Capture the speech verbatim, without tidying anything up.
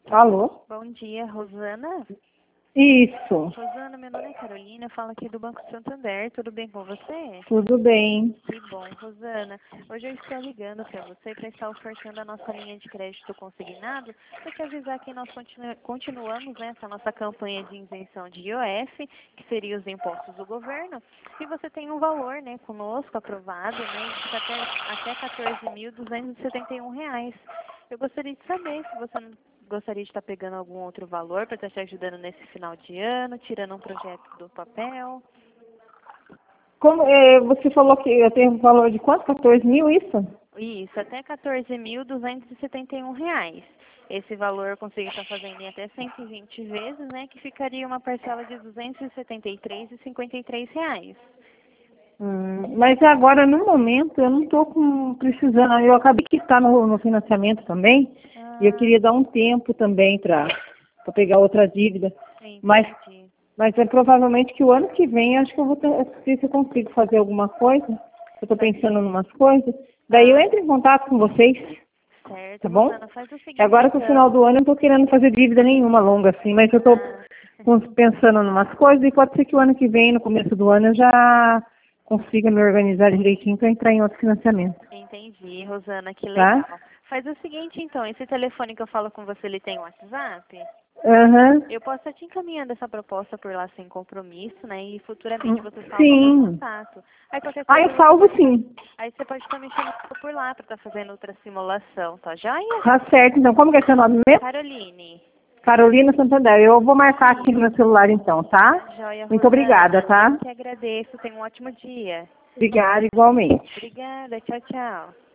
Alô? Bom dia, Rosana. Isso. Rosana, meu nome é Carolina, eu falo aqui do Banco Santander. Tudo bem com você? Tudo bem. Que bom, Rosana. Hoje eu estou ligando para você para estar ofertando a nossa linha de crédito consignado para te avisar que nós continu continuamos nessa nossa campanha de isenção de I O F, que seria os impostos do governo, e você tem um valor, né, conosco aprovado, né, de até, até quatorze mil duzentos e setenta e um reais. Eu gostaria de saber se você não gostaria de estar pegando algum outro valor para estar te ajudando nesse final de ano, tirando um projeto do papel. Como, é, você falou que eu tenho um valor de quanto? quatorze mil, isso? Isso, até quatorze mil duzentos e setenta e um reais. Esse valor eu consigo estar fazendo em até cento e vinte vezes, né, que ficaria uma parcela de duzentos e setenta e três reais e cinquenta e três centavos. Hum, mas agora, no momento, eu não estou precisando. Eu acabei que está no, no financiamento também, e eu Ah, queria dar um tempo também para pegar outra dívida. Mas, entendi. mas é provavelmente que o ano que vem, acho que eu vou ter, ver se eu consigo fazer alguma coisa. Eu estou pensando em umas coisas. Daí eu Ah, entro em contato com vocês, tá certo, bom? Rosana, faz o E seguinte agora, com o final então. do ano, eu não estou querendo fazer dívida nenhuma longa assim, mas eu estou Ah, pensando em umas coisas e pode ser que o ano que vem, no começo do ano, eu já consiga me organizar direitinho para entrar em outro financiamento, entendi, Rosana, que tá? legal. Faz o seguinte então, esse telefone que eu falo com você, ele tem WhatsApp? Aham. Eu posso estar te encaminhando essa proposta por lá sem compromisso, né? E futuramente você salva meu Sim. contato. Aí qualquer Ah, coisa eu você salvo pode estar. sim. Aí você pode estar me chamando por lá para estar fazendo outra simulação, tá joia? Tá certo. Então, como que é seu nome mesmo? Caroline. Carolina Santander. Eu vou marcar aqui no Isso. meu celular então, tá? Tá joia, Muito obrigada, Rosana. Eu tá? que agradeço. Tenha um ótimo dia. Obrigada igualmente. Obrigada. Tchau, tchau.